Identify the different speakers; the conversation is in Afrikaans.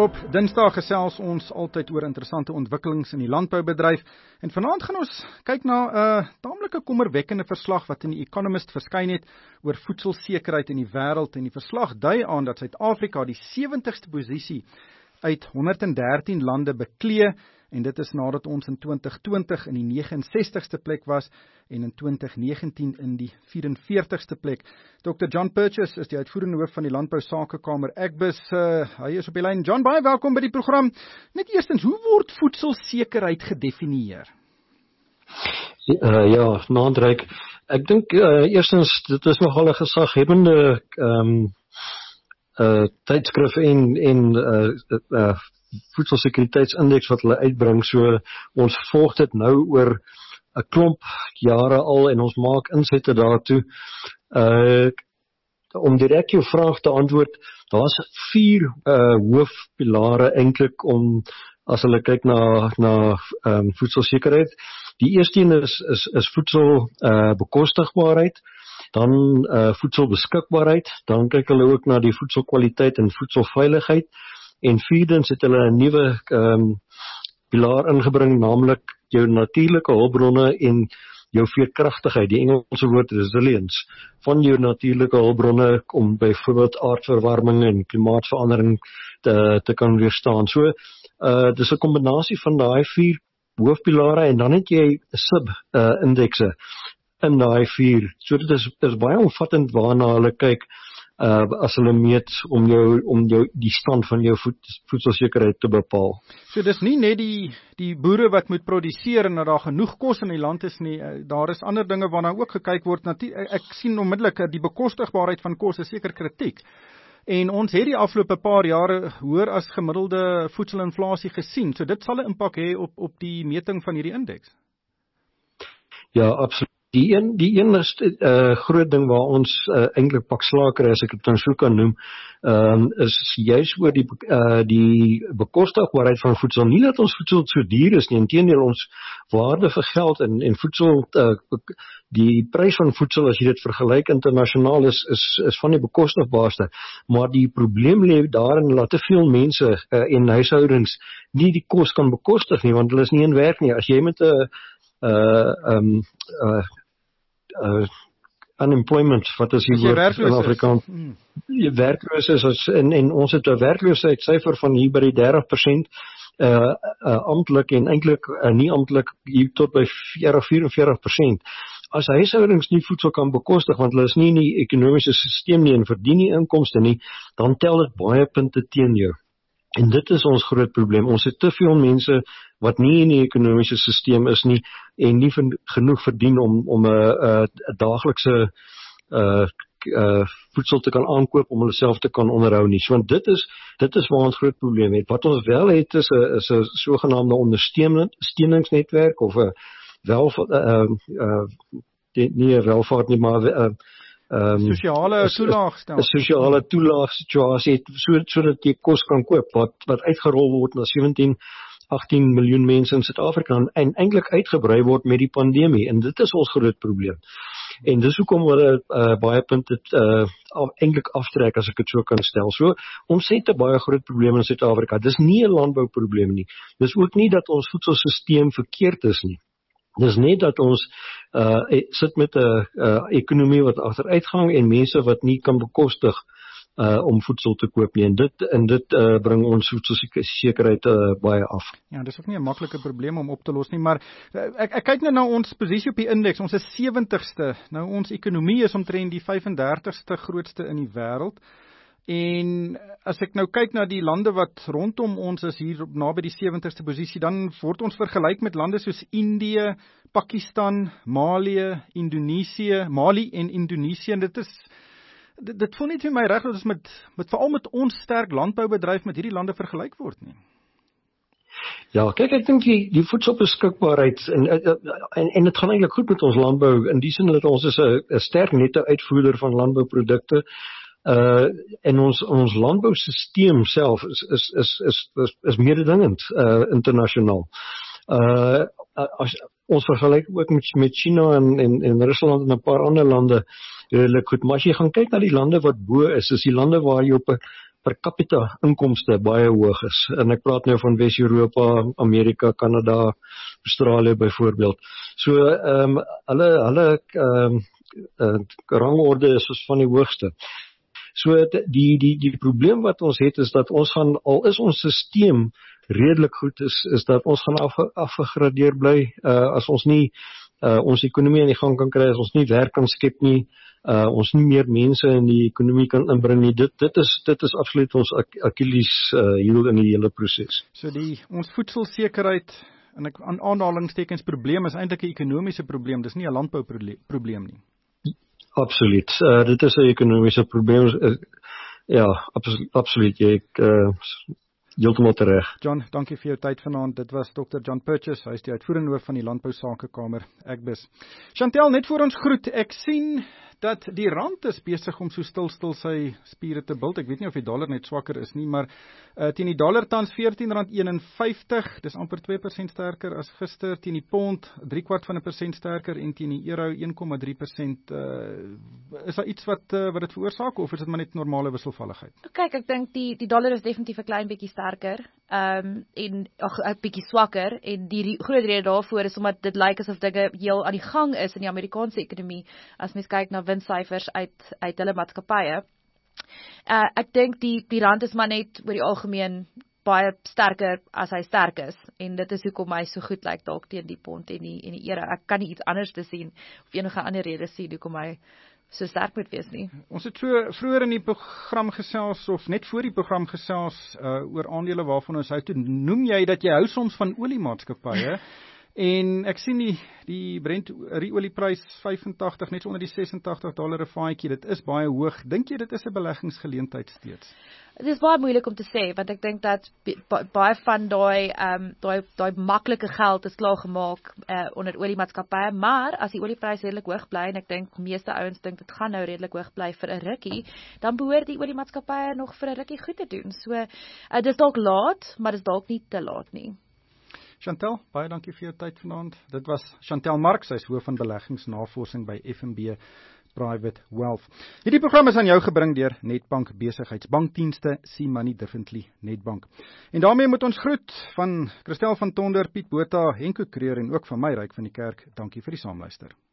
Speaker 1: Op Dinsdag gesels ons altyd oor interessante ontwikkelings in die landboubedryf en vanaand gaan ons kyk na 'n taamlike kommerwekkende verslag wat in die Economist verskyn het oor voedselsekerheid in die wêreld en die verslag dui aan dat Suid-Afrika die 70ste posisie uit 113 lande beklee en dit is nadat ons in 2020 in die 69ste plek was en in 2019 in die 44ste plek. Dr. John Purchase is die uitvoerende hoof van die Landbou Sakekamer Agbus. Hy is op die lyn. John, baie welkom by die program. Net eerstens, hoe word voedselsekerheid gedefinieer?
Speaker 2: Ja, naandryk. Ek dink eerstens, dit is nogal 'n gesaghebende tydskrif en voedselsekuriteitsindeks wat hulle uitbring, so ons volg dit nou oor 'n klomp jare al en ons maak insette daartoe. Om direk jou vraag te antwoord, daar's 4 hoofpilare eintlik om, as hulle kyk na voedselsekerheid. Die eerste een is voedsel bekostigbaarheid, dan voedselbeskikbaarheid, dan kyk hulle ook na die voedselkwaliteit en voedselveiligheid. En vierdens het hulle 'n nuwe pilaar ingebring, naamlik jou natuurlike hulpbronne en jou veerkragtigheid, die Engelse woord resilience, van jou natuurlike hulpbronne om byvoorbeeld aardverwarming en klimaatsverandering te kan weerstaan. So, dis 'n kombinasie van daai 4 hoofpilare en dan het jy sub-indekse in daai 4. So dit is baie omvattend waarna hulle kyk as hulle meet om jou die stand van jou voedselsekerheid te bepaal.
Speaker 1: So dis nie net die boere wat moet produseer en dat daar genoeg kos in die land is nie, daar is ander dinge waarna ook gekyk word. Ek sien onmiddellik die bekostigbaarheid van kos is seker kritiek. En ons het die afgelope paar jare hoër as gemiddelde voedselinflasie gesien, so dit sal 'n impak hê op die meting van hierdie indeks.
Speaker 2: Ja, absoluut. Die een is groot ding waar ons eintlik pak slaag kry, as ek dit dan so kan noem, is juis oor die bekostigbaarheid van voedsel. Nie dat ons voedsel so duur is nie, inteendeel ons waarde vir geld en voedsel, die prys van voedsel as jy dit vergelyk internasionaal is van die bekostigbaarste. Maar die probleem lê daarin dat te veel mense en huishoudings nie die kos kan bekostig nie, want hulle is nie in werk nie. As jy met 'n unemployment, wat is die woord in Afrikaans? Werkloos is, en ons het 'n werkloosheidssyfer van hier by die 30%, amptelik en eintlik nie amptelik hier tot by 44%. As huishoudings nie voedsel kan bekostig, want hulle is nie in die ekonomiese stelsel nie en verdien nie inkomste nie, dan tel dit baie punte teen jou. En dit is ons groot probleem. Ons het te veel mense wat nie in die ekonomiese stelsel is nie en nie genoeg verdien om 'n daaglikse voedsel te kan aankoop om hulle self te kan onderhou nie. So, want dit is waar ons groot probleem het. Wat ons wel het is 'n sogenaamde ondersteuningsnetwerk of 'n nie 'n welvaart nie, maar
Speaker 1: sosiale toelaagstelsel. 'n
Speaker 2: Sosiale toelaagsituasie sodat jy kos kan koop wat uitgerol word na 18 miljoen mense in Suid-Afrika en eintlik uitgebrei word met die pandemie, en dit is ons groot probleem. En dis hoekom hulle baie punte eintlik aftrek, as ek dit so kan stel. So, ons het 'n baie groot probleem in Suid-Afrika. Dis nie 'n landbouprobleem nie. Dis ook nie dat ons voedselstelsel verkeerd is nie. Dis net dat ons sit met 'n ekonomie wat agteruitgang en mense wat nie kan bekostig om voedsel te koop nie. En dit bring ons voedselsekerheid baie af.
Speaker 1: Ja, dis ook nie 'n maklike probleem om op te los nie, maar ek kyk nou na ons posisie op die indeks. Ons is 70ste. Nou ons ekonomie is omtrent die 35ste grootste in die wêreld. En as ek nou kyk na die lande wat rondom ons is hier naby die 70ste posisie, dan word ons vergelyk met lande soos Indië, Pakistan, Mali en Indonesië. En dit voel nie vir my reg dat ons met veral met ons sterk landboubedryf met hierdie lande vergelyk word nie.
Speaker 2: Ja, kyk, ek dink die voedselbeskikbaarheid en dit gaan eintlik goed met ons landbou in die sin dat ons is 'n sterk netto uitvoerder van landbouprodukte. En ons landbousisteem self is mededingend internasionaal. As ons vergelyk ook met China en Rusland en 'n paar ander lande redelik goed, maar as jy gaan kyk na die lande wat bo is die lande waar jy op per capita inkomste baie hoog is. En ek praat nou van Wes-Europa, Amerika, Kanada, Australië byvoorbeeld. So hulle rangorde is van die hoogste. So die probleem wat ons het is dat ons gaan, al is ons stelsel redelik goed, is dat ons gaan afgegradeer bly as ons nie ons ekonomie in die gang kan kry, as ons nie werk kan skep nie, ons nie meer mense in die ekonomie kan inbring nie. Dit is absoluut ons Achilles heel in die hele proses.
Speaker 1: So ons voedselsekerheid en ek aan aanhalingstekens probleem is eintlik 'n ekonomiese probleem, dis nie 'n landbouprobleem nie.
Speaker 2: Absoluut. Dit is 'n ekonomiese probleem. Ja, absoluut. Jy heeltemal reg.
Speaker 1: John, dankie vir jou tyd vanaand. Dit was Dr. John Purchase, hy is die uitvoerende hoof van die Landbousakekamer, Agbus. Chantel, net voor ons groet, ek sien dat die rand is besig om so stil sy spiere te bult. Ek weet nie of die dollar net swakker is nie, maar teen die dollar tans R14.51, dis amper 2% sterker as gister, teen die pond 0.75% sterker en teen die euro 1,3%. Is daar iets wat dit veroorsaak of is dit maar net normale wisselvalligheid?
Speaker 3: Kyk, ek dink die dollar is definitief 'n klein bietjie sterker en 'n bietjie swakker en die groot rede daarvoor is omdat dit lyk asof dinge heel aan die gang is in die Amerikaanse ekonomie as mens kyk na winssyfers uit hulle maatskappye. Ek dink die rand is maar net oor die algemeen baie sterker as hy sterk is en dit is hoekom hy so goed lyk dalk teen die pond en die euro. Ek kan nie iets anders te sien of enige ander rede sien hoekom hy so sterk moet wees nie.
Speaker 1: Ons het so vroeër in die program gesels of net voor die program gesels oor aandele waarvan ons hou. Toe noem jy dat jy hou soms van oliemaatskappye. En ek sien die Brent olieprys 85 net so onder die $86 'n vaatjie. Dit is baie hoog. Dink jy dit is 'n beleggingsgeleentheid steeds?
Speaker 3: Dit is baie moeilik om te sê want ek dink dat baie van daai maklike geld is klaar gemaak onder oliemaatskappye, maar as die olieprys redelik hoog bly en ek dink meeste ouens dink dit gaan nou redelik hoog bly vir 'n rukkie, dan behoort die oliemaatskappye nog vir 'n rukkie goed te doen. So dis dalk laat, maar dis dalk nie te laat nie.
Speaker 1: Chantel, baie dankie vir jou tyd vanaand. Dit was Chantel Marx, sy is hoof van beleggingsnavorsing by FNB Private Wealth. Hierdie program is aan jou gebring deur Nedbank Besigheidsbankdienste, C-Money Differently Nedbank. En daarmee moet ons groet van Christel van Tonder, Piet Botha, Henko Kreer en ook van my Ryk van die Kerk. Dankie vir die saamluister.